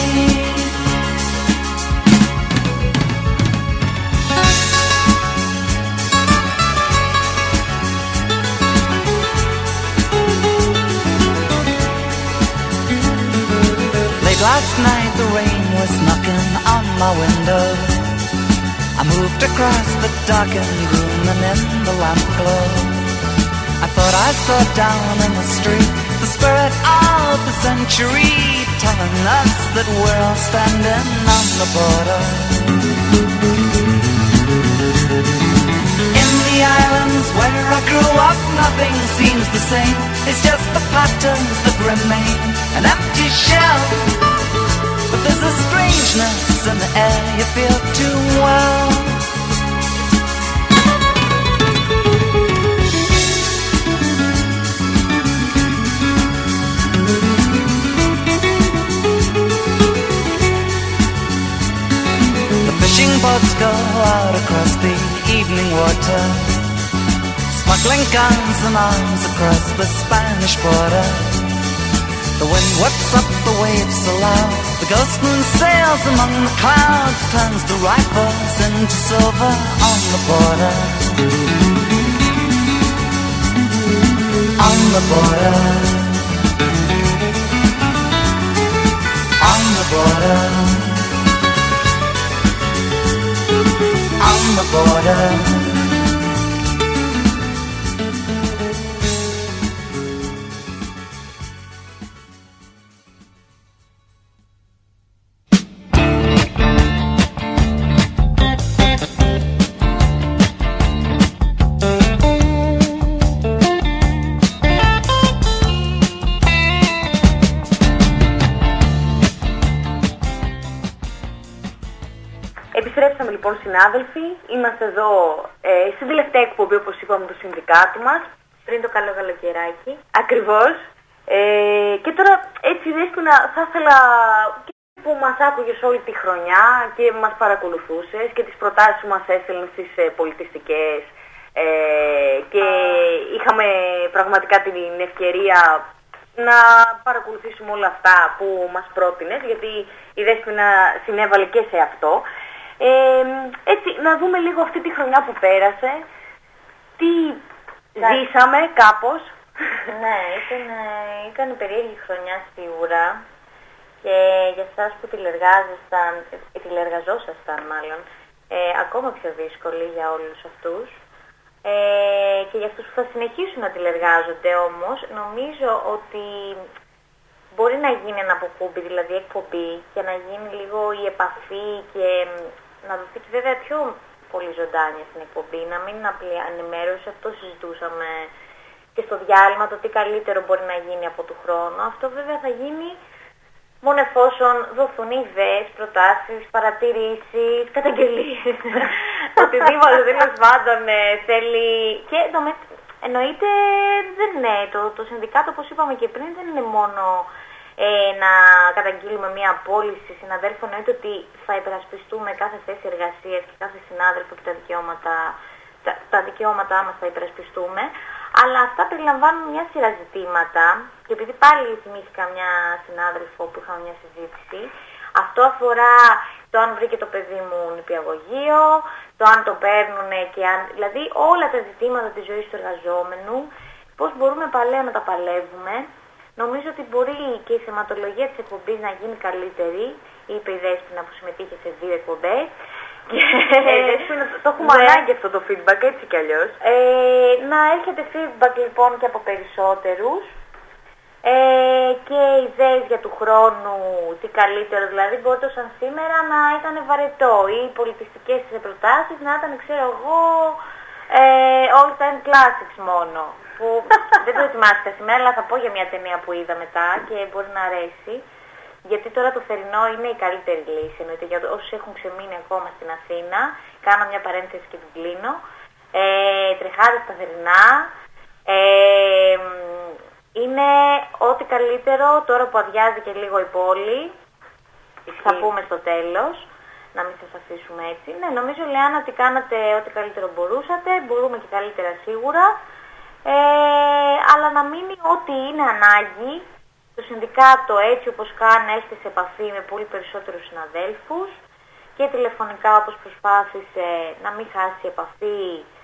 Late last night the rain was knocking on my window. I moved across the darkened room and in the lamp glow I thought I saw down in the street the spirit of the century, telling us that we're all standing on the border. In the islands where I grew up, nothing seems the same. It's just the patterns that remain, an empty shell. But there's a strangeness in the air you feel too well. Fishing boats go out across the evening water, smuggling guns and arms across the Spanish border. The wind whips up the waves so loud, the ghost moon sails among the clouds, turns the rifles into silver on the border. On the border. On the border. On the border. Επιστρέψαμε λοιπόν συνάδελφοι, είμαστε εδώ ε, στην τελευταία εκπομπή όπως είπαμε του συνδικάτου μας. Πριν το καλό καλοκαιράκι. Ακριβώς. Ε, και τώρα έτσι Δέσποινα θα ήθελα και που μας άκουγες όλη τη χρονιά και μας παρακολουθούσες και τις προτάσεις που μας έστελνες στις ε, πολιτιστικές ε, και είχαμε πραγματικά την ευκαιρία να παρακολουθήσουμε όλα αυτά που μας πρότεινες, γιατί η Δέσποινα συνέβαλε και σε αυτό. Ε, έτσι, να δούμε λίγο αυτή τη χρονιά που πέρασε, τι ναι. ζήσαμε κάπως. Ναι, ήταν, ήταν περίεργη χρονιά σίγουρα και για εσάς που τηλεργάζασταν, τηλεργαζόσασταν μάλλον, ε, ακόμα πιο δύσκολη για όλους αυτούς. Ε, και για αυτούς που θα συνεχίσουν να τηλεργάζονται όμως, νομίζω ότι μπορεί να γίνει ένα αποκούμπι, δηλαδή εκπομπή, και να γίνει λίγο η επαφή και να δοθεί και βέβαια πιο πολύ ζωντάνια στην εκπομπή, να μην είναι απλή ανημέρωση. Αυτό συζητούσαμε και στο διάλειμμα, το τι καλύτερο μπορεί να γίνει από του χρόνου. Αυτό βέβαια θα γίνει μόνο εφόσον δοθούν ιδέες, προτάσεις, παρατηρήσεις, καταγγελίες, οτιδήποτε τέλος πάντων θέλει. Και εννοείται δεν είναι το, το συνδικάτο, όπως είπαμε και πριν, δεν είναι μόνο Ε, να καταγγείλουμε μια απόλυση συναδέλφων, εννοείται ότι θα υπερασπιστούμε κάθε θέση εργασίας και κάθε συνάδελφο και τα δικαιώματα, τα, τα δικαιώματά μας θα υπερασπιστούμε, αλλά αυτά περιλαμβάνουν μια σειρά ζητήματα και επειδή πάλι θυμήθηκα μια συνάδελφο που είχαμε μια συζήτηση, αυτό αφορά το αν βρήκε το παιδί μου νηπιαγωγείο, το αν το παίρνουν και αν, δηλαδή όλα τα ζητήματα της ζωής του εργαζόμενου, πώς μπορούμε παλαιό να τα παλεύουμε. Νομίζω ότι μπορεί και η θεματολογία της εκπομπής να γίνει καλύτερη, είπε η Δέσποινα που συμμετείχε σε δύο εκπομπές. ε, το έχουμε ναι. ανάγκη αυτό το feedback, έτσι κι αλλιώς. Ε, να έρχεται feedback λοιπόν και από περισσότερους. Ε, και ιδέες για του χρόνου, τι καλύτερο, δηλαδή μπορεί το σαν σήμερα να ήταν βαρετό ή οι πολιτιστικές προτάσεις να ήταν, ξέρω εγώ, ε, all time classics μόνο, που δεν το ετοιμάστηκα σήμερα, αλλά θα πω για μια ταινία που είδα μετά και μπορεί να αρέσει, γιατί τώρα το θερινό είναι η καλύτερη λύση, εννοείται για όσους έχουν ξεμείνει ακόμα στην Αθήνα. Κάνω μια παρένθεση και την κλείνω. ε, Τρεχάδες στα θερινά, ε, είναι ό,τι καλύτερο τώρα που αδειάζει και λίγο η πόλη. Ισχύει. Θα πούμε στο τέλος, να μην σας αφήσουμε έτσι. Ναι, νομίζω, Λεάννα, ότι κάνατε ό,τι καλύτερο μπορούσατε, μπορούμε και καλύτερα σίγουρα. Ε, αλλά να μείνει ό,τι είναι ανάγκη. Το συνδικάτο, έτσι όπως κάνει, έρχεται σε επαφή με πολύ περισσότερους συναδέλφους και τηλεφωνικά, όπως προσπάθησε, να μην χάσει επαφή.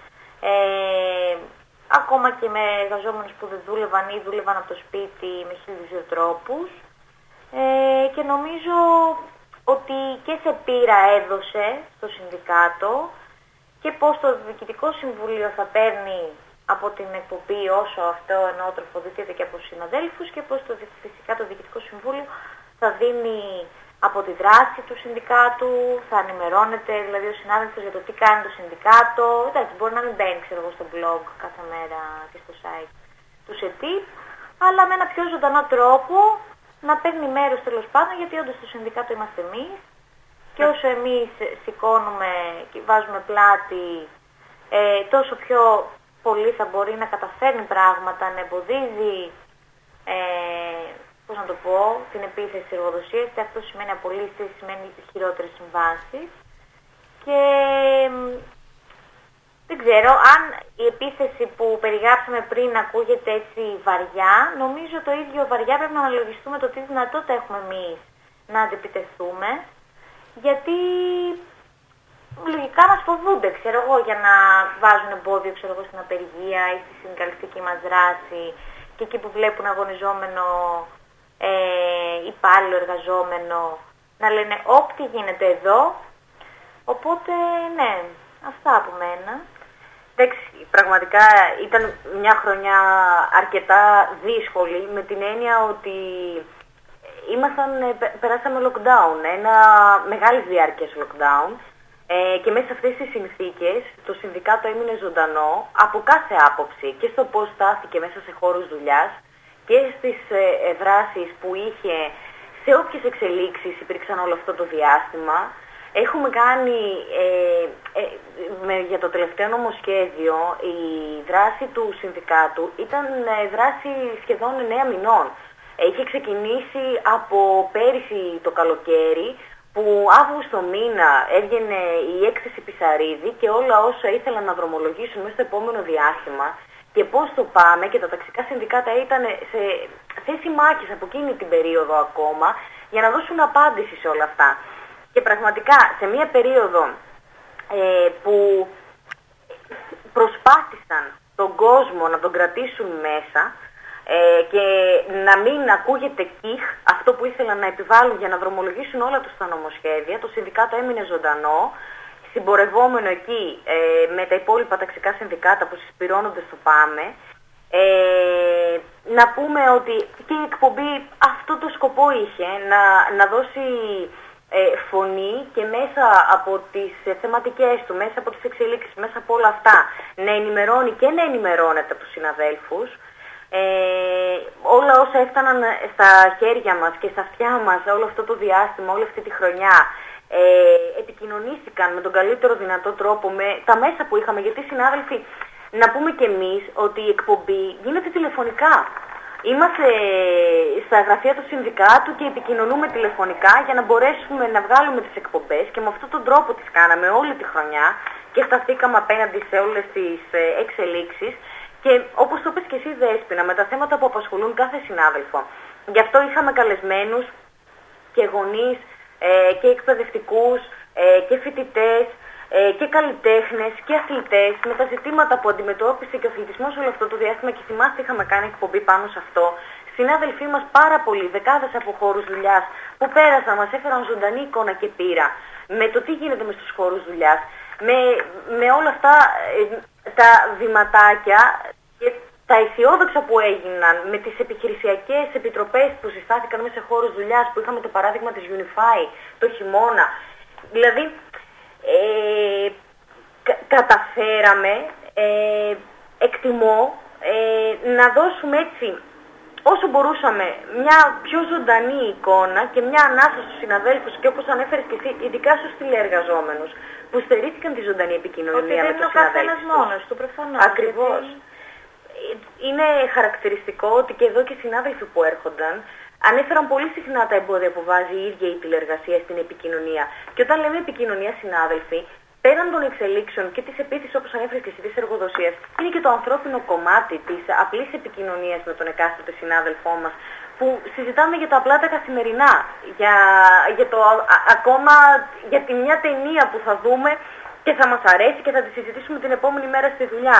Ε, ακόμα και με εργαζόμενους που δεν δούλευαν ή δούλευαν από το σπίτι με χίλιους δύο τρόπους. Ε, και νομίζω ότι και σε πείρα έδωσε στο συνδικάτο και πώς το Διοικητικό Συμβούλιο θα παίρνει από την εκπομπή όσο αυτό ενώ τροφοδοτείται και από συναδέλφους και πώς το, φυσικά το Διοικητικό Συμβούλιο θα δίνει από τη δράση του συνδικάτου, θα ενημερώνεται δηλαδή ο συνάδελφος για το τι κάνει το συνδικάτο. Εντάξει, μπορεί να μην μπαίνει, ξέρω εγώ, στο blog κάθε μέρα και στο site του ΣΕΤΙΠ, αλλά με ένα πιο ζωντανό τρόπο να παίρνει μέρος τέλος πάντων, γιατί όντως το συνδικάτο είμαστε εμείς και όσο εμείς σηκώνουμε και βάζουμε πλάτη, ε, τόσο πιο πολύ θα μπορεί να καταφέρνει πράγματα, να εμποδίζει ε, πώς να το πω, την επίθεση της εργοδοσίας, και αυτό σημαίνει απολύσεις, σημαίνει χειρότερες συμβάσεις. Και δεν ξέρω, αν η επίθεση που περιγράψαμε πριν ακούγεται έτσι βαριά, νομίζω το ίδιο βαριά πρέπει να αναλογιστούμε το τι δυνατότητα έχουμε εμείς να αντιπιτεθούμε, γιατί λογικά μας φοβούνται, ξέρω εγώ, για να βάζουν εμπόδιο, ξέρω εγώ, στην απεργία ή στη συνδικαλιστική μας δράση, και εκεί που βλέπουν αγωνιζόμενο ε, υπάλληλο εργαζόμενο να λένε όπ, τι γίνεται εδώ. Οπότε ναι, αυτά από μένα. Εντάξει, πραγματικά ήταν μια χρονιά αρκετά δύσκολη, με την έννοια ότι ήμασταν, περάσαμε lockdown, ένα μεγάλης διάρκειας lockdown, ε, και μέσα σε αυτές τις συνθήκες το συνδικάτο έμεινε ζωντανό από κάθε άποψη, και στο πώς στάθηκε μέσα σε χώρους δουλειάς και στις ε, δράσεις που είχε, σε όποιες εξελίξεις υπήρξαν όλο αυτό το διάστημα. Έχουμε κάνει, ε, ε, με, για το τελευταίο νομοσχέδιο, η δράση του συνδικάτου ήταν ε, δράση σχεδόν εννέα μηνών. Είχε ξεκινήσει από πέρυσι το καλοκαίρι, που Αύγουστο μήνα έβγαινε η έκθεση Πισαρίδη και όλα όσα ήθελαν να δρομολογήσουν μέσα στο επόμενο διάστημα, και πώς το πάμε, και τα ταξικά συνδικάτα ήταν σε θέση μάχης από εκείνη την περίοδο ακόμα, για να δώσουν απάντηση σε όλα αυτά. Και πραγματικά σε μια περίοδο ε, που προσπάθησαν τον κόσμο να τον κρατήσουν μέσα, ε, και να μην ακούγεται κιχ αυτό που ήθελαν να επιβάλλουν για να δρομολογήσουν όλα τους τα νομοσχέδια, το συνδικάτο έμεινε ζωντανό, συμπορευόμενο εκεί ε, με τα υπόλοιπα ταξικά συνδικάτα που συσπυρώνονται στο ΠΑΜΕ. Ε, να πούμε ότι και η εκπομπή αυτό το σκοπό είχε, να, να δώσει ε, φωνή, και μέσα από τις ε, θεματικές του, μέσα από τις εξελίξεις, μέσα από όλα αυτά, να ενημερώνει και να ενημερώνεται από τους συναδέλφους. Ε, όλα όσα έφταναν στα χέρια μας και στα αυτιά μας όλο αυτό το διάστημα, όλη αυτή τη χρονιά, ε, επικοινωνήθηκαν με τον καλύτερο δυνατό τρόπο με τα μέσα που είχαμε, γιατί συνάδελφοι, να πούμε και εμείς ότι η εκπομπή γίνεται τηλεφωνικά. Είμαστε στα γραφεία του συνδικάτου και επικοινωνούμε τηλεφωνικά για να μπορέσουμε να βγάλουμε τις εκπομπές, και με αυτόν τον τρόπο τις κάναμε όλη τη χρονιά και σταθήκαμε απέναντι σε όλες τις εξελίξεις. Και όπως το είπες και εσύ, Δέσποινα, με τα θέματα που απασχολούν κάθε συνάδελφο. Γι' αυτό είχαμε καλεσμένους και γονείς ε, και εκπαιδευτικούς ε, και φοιτητές ε, και καλλιτέχνες και αθλητές, με τα ζητήματα που αντιμετώπισε και ο αθλητισμός όλο αυτό το διάστημα. Και θυμάστε, είχαμε κάνει εκπομπή πάνω σε αυτό συνάδελφοί μας πάρα πολλοί, δεκάδες από χώρους δουλειάς που πέρασαν, μας έφεραν ζωντανή εικόνα και πείρα με το τι γίνεται μες στους χώρους δουλειάς, με, με όλα αυτά ε, τα βηματάκια και τα αισιόδοξα που έγιναν, με τις επιχειρησιακές επιτροπές που συστάθηκαν μέσα σε χώρους δουλειάς, που είχαμε το παράδειγμα της Unify το χειμώνα. Δηλαδή, ε, κα, καταφέραμε, ε, εκτιμώ, ε, να δώσουμε έτσι όσο μπορούσαμε μια πιο ζωντανή εικόνα και μια ανάσα στους συναδέλφους και όπως ανέφερες και εσύ, ειδικά στους τηλεεργαζόμενους που στερήθηκαν τη ζωντανή επικοινωνία με τους συναδέλφους. Ότι δεν είναι ο καθένας μόνος του, προφανώς. Ακριβώς. Γιατί... Είναι χαρακτηριστικό ότι και εδώ και οι συνάδελφοι που έρχονταν ανέφεραν πολύ συχνά τα εμπόδια που βάζει η ίδια η τηλεεργασία στην επικοινωνία. Και όταν λέμε επικοινωνία, συνάδελφοι, πέραν των εξελίξεων και της επίθεσης, όπως ανέφερες και εσύ, της εργοδοσίας, είναι και το ανθρώπινο κομμάτι της απλής επικοινωνίας με τον εκάστοτε συνάδελφό μας, που συζητάμε για τα απλά τα καθημερινά, για, για το, α, ακόμα για τη μια ταινία που θα δούμε και θα μας αρέσει και θα τη συζητήσουμε την επόμενη μέρα στη δουλειά.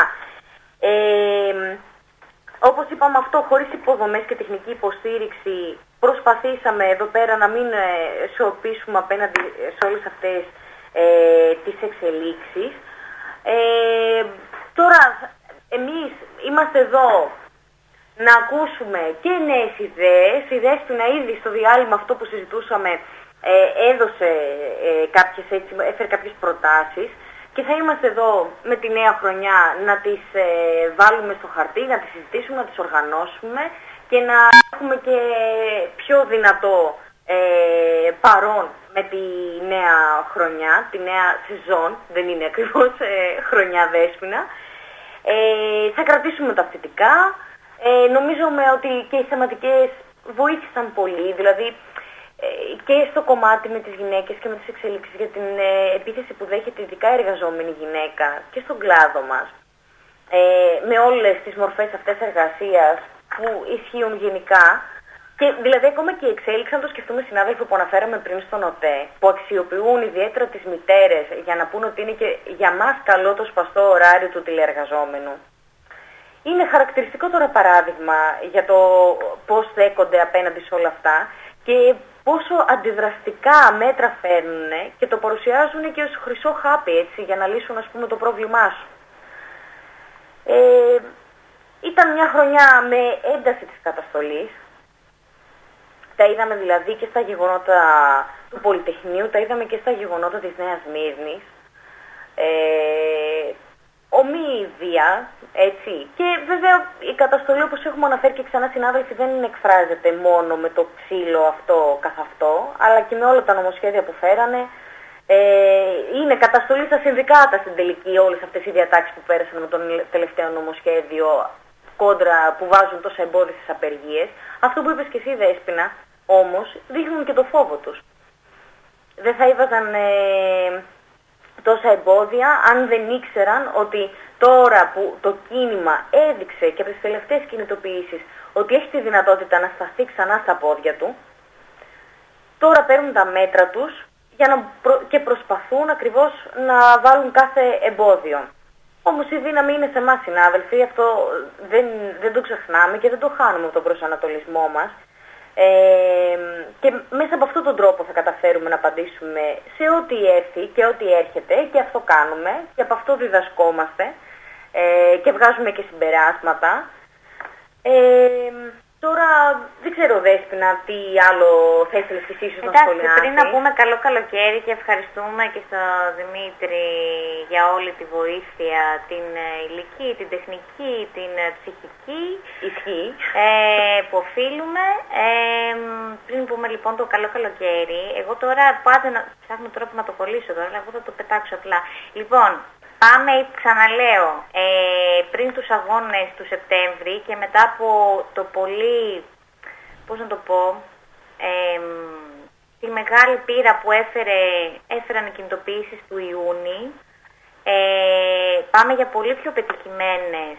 Ε, όπως είπαμε, αυτό χωρίς υποδομές και τεχνική υποστήριξη προσπαθήσαμε εδώ πέρα να μην ε, σιωπήσουμε απέναντι σε όλες αυτές ε, τις εξελίξεις. Ε, τώρα εμείς είμαστε εδώ να ακούσουμε και νέες ιδέες. Η Δέσποινα ήδη στο διάλειμμα αυτό που συζητούσαμε ε, έδωσε ε, κάποιες, έτσι, έφερε κάποιες προτάσεις. Και θα είμαστε εδώ με τη νέα χρονιά να τις ε, βάλουμε στο χαρτί, να τις συζητήσουμε, να τις οργανώσουμε και να έχουμε και πιο δυνατό ε, παρόν με τη νέα χρονιά, τη νέα σεζόν, δεν είναι ακριβώς ε, χρονιά Δέσποινα. Ε, θα κρατήσουμε τα θετικά. Ε, νομίζουμε ότι και οι θεματικές βοήθησαν πολύ, δηλαδή και στο κομμάτι με τις γυναίκες και με τις εξελίξεις για την ε, επίθεση που δέχεται ειδικά εργαζόμενη γυναίκα και στον κλάδο μας, ε, με όλες τις μορφές αυτές εργασίας που ισχύουν γενικά, και δηλαδή ακόμα και η εξέλιξη, αν το σκεφτούμε, συνάδελφοι που αναφέραμε πριν στον ΟΤΕ, που αξιοποιούν ιδιαίτερα τις μητέρες για να πούνε ότι είναι και για μας καλό το σπαστό ωράριο του τηλεεργαζόμενου, είναι χαρακτηριστικό τώρα παράδειγμα για το πώς στέκονται απέναντι σε όλα αυτά και πόσο αντιδραστικά μέτρα φέρνουν και το παρουσιάζουν και ως χρυσό χάπι, έτσι, για να λύσουν, ας πούμε, το πρόβλημά σου. Ε, ήταν μια χρονιά με ένταση της καταστολής. Τα είδαμε δηλαδή και στα γεγονότα του Πολυτεχνείου, τα είδαμε και στα γεγονότα της Νέας Μύρνης. Ε, Ομή βία, έτσι. Και βέβαια η καταστολή, όπως έχουμε αναφέρει και ξανά, συνάδελφοι, δεν εκφράζεται μόνο με το ξύλο αυτό καθ' αυτό, αλλά και με όλα τα νομοσχέδια που φέρανε. Ε, είναι καταστολή στα συνδικάτα στην τελική όλες αυτές οι διατάξεις που πέρασαν με το τελευταίο νομοσχέδιο κόντρα, που βάζουν τόσα εμπόδια στις απεργίες. Αυτό που είπες και εσύ, Δέσποινα, όμως δείχνουν και το φόβο τους. Δεν θα είδαζαν ε, τόσα εμπόδια αν δεν ήξεραν ότι τώρα που το κίνημα έδειξε και από τις τελευταίες κινητοποιήσεις ότι έχει τη δυνατότητα να σταθεί ξανά στα πόδια του, τώρα παίρνουν τα μέτρα τους για να προ... και προσπαθούν ακριβώς να βάλουν κάθε εμπόδιο. Όμως η δύναμη είναι σε εμάς, συνάδελφοι, αυτό δεν, δεν το ξεχνάμε και δεν το χάνουμε τον προσανατολισμό μας. Ε, και μέσα από αυτόν τον τρόπο θα καταφέρουμε να απαντήσουμε σε ό,τι έρθει και ό,τι έρχεται, και αυτό κάνουμε και από αυτό διδασκόμαστε ε, και βγάζουμε και συμπεράσματα. Ε, τώρα δεν ξέρω, Δέσποινα, τι άλλο θα ήθελες και εσύ να σχολιάσεις. Εντάξει, πριν να πούμε καλό καλοκαίρι και ευχαριστούμε και στον Δημήτρη για όλη τη βοήθεια, την υλική, την τεχνική, την ψυχική, ισχύει, ε, που οφείλουμε. Ε, πριν πούμε λοιπόν το καλό καλοκαίρι, εγώ τώρα πάντα να ψάχνω τρόπο να το κολλήσω τώρα, αλλά εγώ θα το πετάξω απλά. Λοιπόν, πάμε, ξαναλέω, ε, πριν τους αγώνες του Σεπτέμβρη και μετά από το πολύ, πώς να το πω, ε, τη μεγάλη πείρα που έφερε, έφεραν οι κινητοποιήσεις του Ιούνιου, ε, πάμε για πολύ πιο πετυχημένες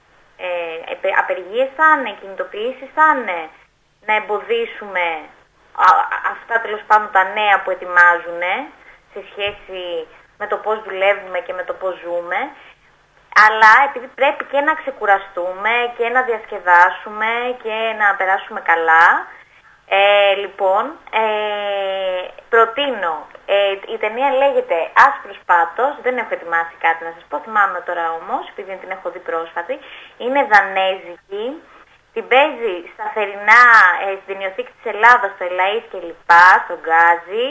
ε, απεργίες θα είναι, κινητοποιήσεις θα είναι, να εμποδίσουμε α, αυτά τέλος πάντων τα νέα που ετοιμάζουν σε σχέση με το πώς δουλεύουμε και με το πώς ζούμε. Αλλά επειδή πρέπει και να ξεκουραστούμε και να διασκεδάσουμε και να περάσουμε καλά, ε, λοιπόν, ε, προτείνω, ε, η ταινία λέγεται Άσπρος Πάτος, δεν έχω ετοιμάσει κάτι να σας πω, θυμάμαι τώρα όμως, επειδή την έχω δει πρόσφατη, είναι δανέζικη, την παίζει σταθερινά ε, στην Ταινιοθήκη της Ελλάδας, στο Ελαΐς και λοιπά, στον Γκάζι,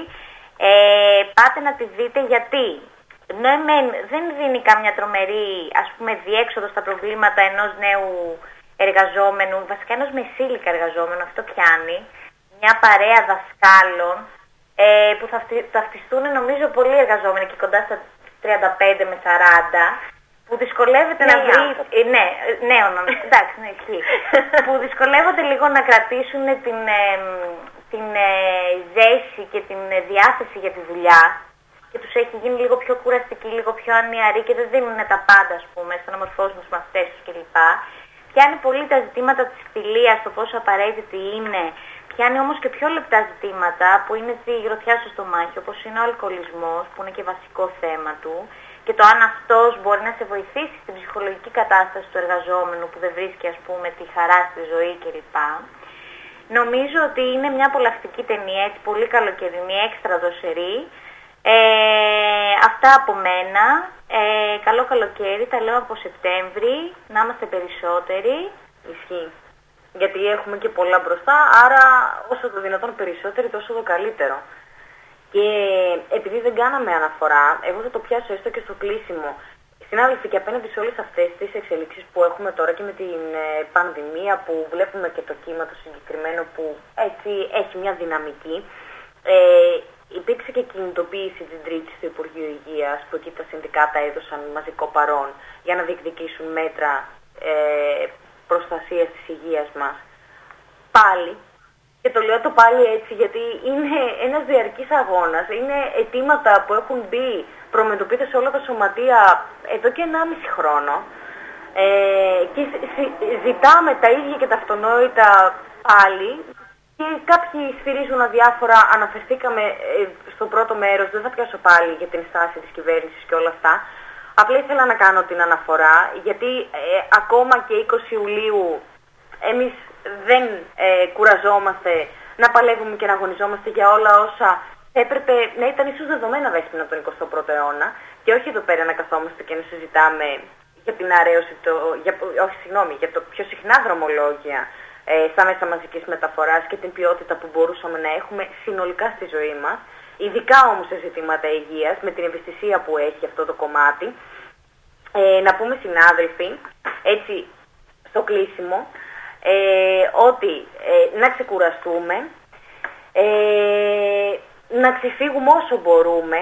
ε, πάτε να τη δείτε γιατί. Ναι, δεν δίνει καμιά τρομερή, ας πούμε, διέξοδο στα προβλήματα ενός νέου εργαζόμενου, βασικά ενός μεσήλικα εργαζόμενου, αυτό πιάνει, μια παρέα δασκάλων ε, που θα ταυτιστούν νομίζω πολλοί εργαζόμενοι και κοντά στα τριάντα πέντε με σαράντα, που δυσκολεύεται να βρει, ε, ναι, νέο νομίζω, εντάξει, ναι, εκεί, που δυσκολεύονται λίγο να κρατήσουν την, ε, την ε, ζέση και την ε, διάθεση για τη δουλειά. Και τους έχει γίνει λίγο πιο κουραστικοί, λίγο πιο ανιαροί και δεν δίνουν τα πάντα, ας πούμε, στο να μορφώσουν τους μαθητές τους κλπ. Πιάνει πολύ τα ζητήματα της φιλίας, το πόσο απαραίτητη είναι. Πιάνει όμως και πιο λεπτά ζητήματα που είναι τη γροθιά στο στομάχι, όπως είναι ο αλκοολισμός, που είναι και βασικό θέμα του. Και το αν αυτός μπορεί να σε βοηθήσει στην ψυχολογική κατάσταση του εργαζόμενου που δεν βρίσκει, ας πούμε, τη χαρά στη ζωή κλπ. Νομίζω ότι είναι μια απολαυστική ταινία, έτσι, πολύ καλοκαιρινή, έξτρα δοσερή. Ε, αυτά από μένα. Ε, καλό καλοκαίρι, τα λέω από Σεπτέμβρη, να είμαστε περισσότεροι. Ισχύει. Γιατί έχουμε και πολλά μπροστά, άρα όσο το δυνατόν περισσότεροι, τόσο το καλύτερο. Και επειδή δεν κάναμε αναφορά, εγώ θα το πιάσω έστω και στο κλείσιμο. Συνάδελφοι, και απέναντι σε όλες αυτές τις εξελίξεις που έχουμε τώρα και με την ε, πανδημία, που βλέπουμε και το κύμα το συγκεκριμένο που έτσι έχει μια δυναμική, ε, υπήρξε και κινητοποίηση την Τρίτη στο Υπουργείο Υγείας, που εκεί τα συνδικάτα έδωσαν μαζικό παρόν για να διεκδικήσουν μέτρα ε, προστασίας της υγείας μας. Πάλι, και το λέω το πάλι έτσι γιατί είναι ένας διαρκής αγώνας, είναι αιτήματα που έχουν μπει προμετωπίτε σε όλα τα σωματεία εδώ και ενάμιση χρόνο ε, και ζητάμε τα ίδια και τα αυτονόητα πάλι. Και κάποιοι σφυρίζουν αδιάφορα, αναφερθήκαμε ε, στο πρώτο μέρος, δεν θα πιάσω πάλι για την στάση της κυβέρνησης και όλα αυτά. Απλά ήθελα να κάνω την αναφορά, γιατί ε, ακόμα και είκοσι Ιουλίου εμείς δεν ε, κουραζόμαστε να παλεύουμε και να αγωνιζόμαστε για όλα όσα έπρεπε να ήταν ίσως δεδομένα δέσποινα τον εικοστό πρώτο αιώνα και όχι εδώ πέρα να καθόμαστε και να συζητάμε για την αρέωση, το, για, όχι συγγνώμη, για το πιο συχνά δρομολόγια ε, στα μέσα μαζικής μεταφοράς και την ποιότητα που μπορούσαμε να έχουμε συνολικά στη ζωή μας, ειδικά όμως σε ζητήματα υγείας, με την ευαισθησία που έχει αυτό το κομμάτι. Ε, να πούμε, συνάδελφοι, έτσι στο κλείσιμο, ε, ότι ε, να ξεκουραστούμε, ε, να ξεφύγουμε όσο μπορούμε,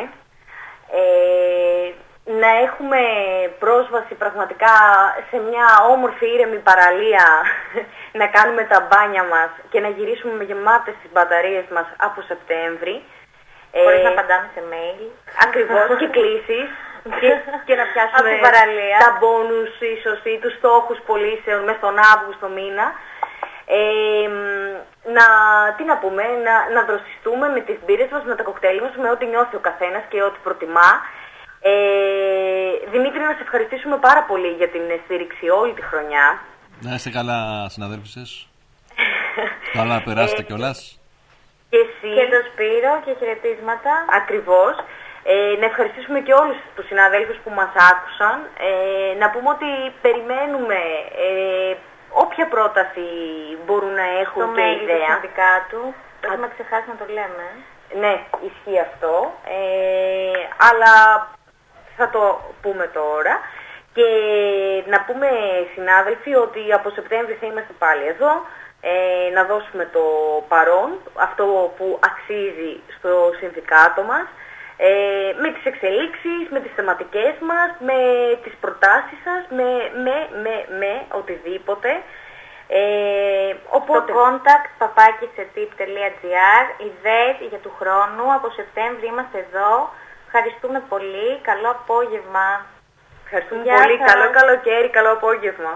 ε, να έχουμε πρόσβαση πραγματικά σε μια όμορφη ήρεμη παραλία, να κάνουμε τα μπάνια μας και να γυρίσουμε με γεμάτες τις μπαταρίες μας από Σεπτέμβρη. Χωρίς ε, να απαντάμε σε mail. Ακριβώς, και κλήσεις και, και να πιάσουμε τα μπόνους ίσως ή τους στόχους πωλήσεων μες τον Αύγουστο μήνα. Ε, να, τι να πούμε, να, να δροσιστούμε με τις μπύρες μας, με τα κοκτέιλ μας, με ό,τι νιώθει ο καθένας και ό,τι προτιμά. Ε, Δημήτρη, να σε ευχαριστήσουμε πάρα πολύ για την στήριξη όλη τη χρονιά. Να είστε καλά, συναδέλφισες. Καλά περάσετε κιόλας. Και εσύ. Και το Σπύρο και χαιρετίσματα. Ακριβώς. Ε, να ευχαριστήσουμε και όλους τους συναδέλφους που μας άκουσαν. Ε, να πούμε ότι περιμένουμε ε, όποια πρόταση μπορούν να έχουν το και mail ιδέα. του συνδικάτου. Έχουμε ξεχάσει να το λέμε. Ναι, ισχύει αυτό. Ε, αλλά θα το πούμε τώρα. Και να πούμε, συνάδελφοι, ότι από Σεπτέμβρη θα είμαστε πάλι εδώ. Ε, να δώσουμε το παρόν, αυτό που αξίζει στο συνδικάτο μας, ε, με τις εξελίξεις, με τις θεματικές μας, με τις προτάσεις σας, με, με, με, με οτιδήποτε. Ε, οπότε... Στο contact παπάκι setip τελεία gr, ιδέες για του χρόνου, από Σεπτέμβρη είμαστε εδώ. Ευχαριστούμε πολύ, καλό απόγευμα. Ευχαριστούμε Γεια πολύ, σας. καλό καλοκαίρι, καλό απόγευμα.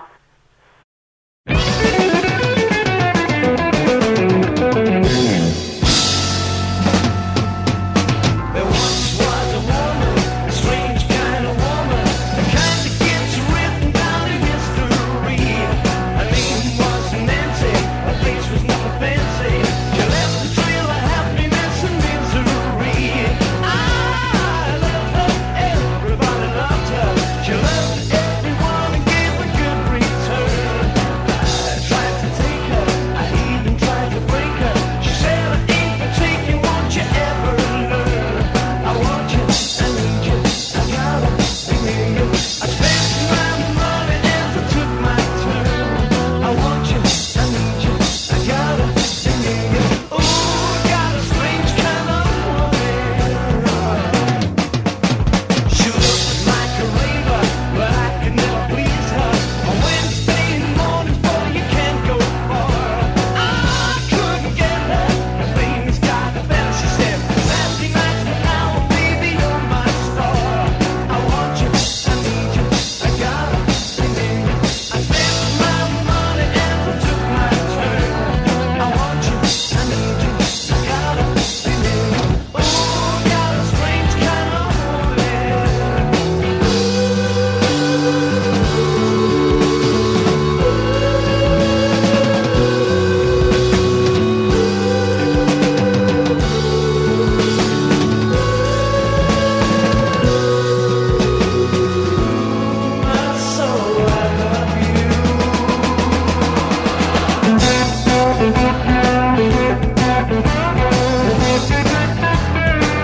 There once was a woman, a strange kind of woman, the kind that gets rich.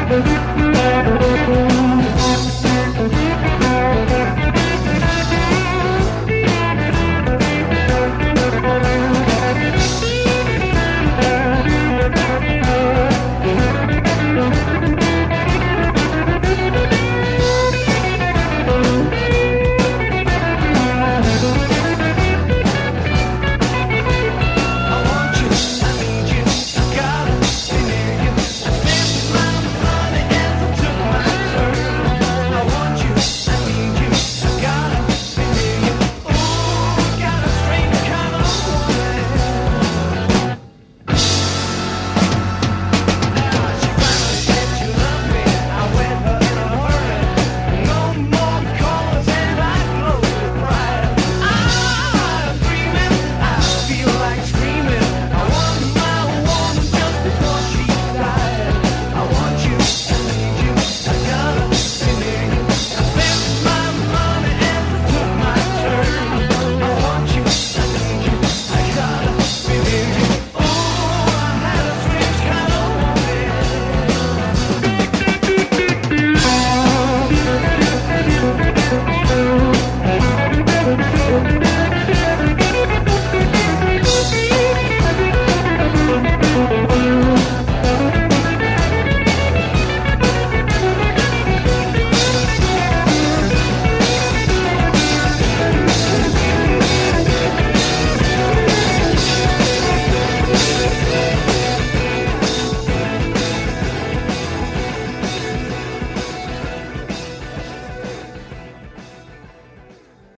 Thank you.